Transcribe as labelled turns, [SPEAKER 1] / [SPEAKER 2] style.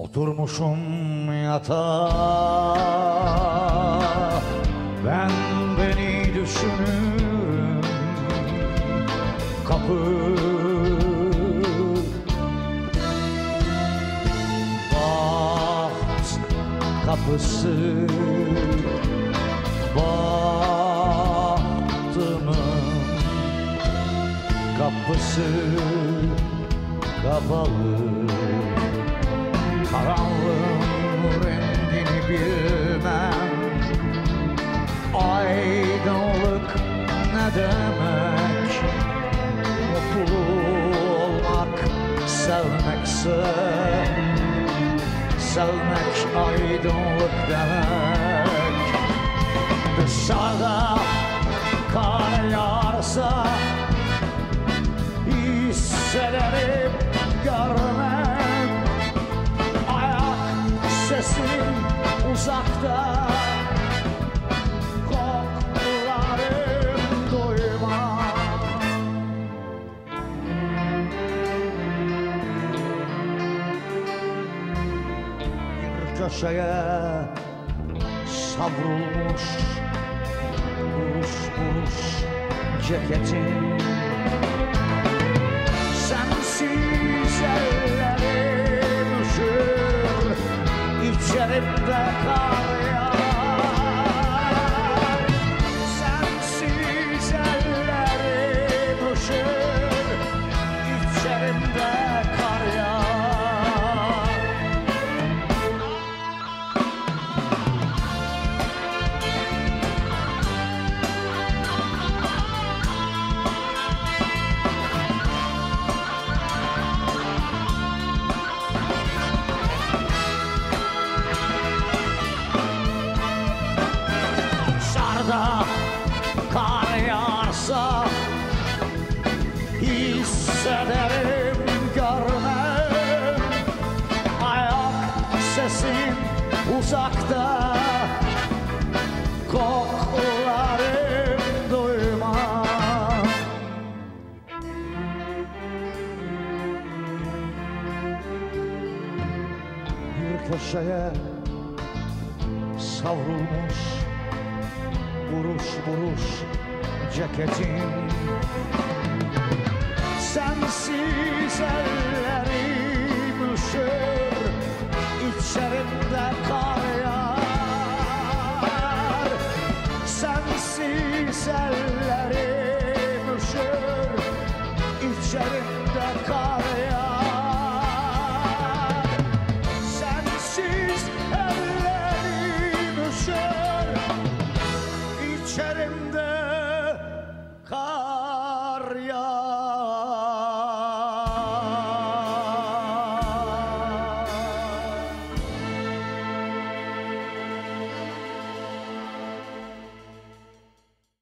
[SPEAKER 1] Oturmuşum yatağa, ben beni düşünürüm. Kapı baht kapısı, bahtımın kapısı kapalı. Karanlığın rengini bilmem, aydınlık ne demek? Mutlu olmak sevmekse, sevmek aydınlık demek. Dışarıda kar yağarsa hissederim görmem. Ayak sesin uzakta, kokularım duymam. Bir köşeye savrulmuş buruş buruş ceketin, sensiz ellerim üşür, içerimde kar yağar. Sensiz ellerim üşür, içerimde kar yağar. Dışarıda kar yağarsa hissederim görmem. Ayak sesin uzakta, kokularım duymam. Bir köşeye savrulmuş buruş buruş ceketin, sensiz ellerim üşür, içerimde kar yağar. Sensiz ellerim üşür, içerimde kar yağar.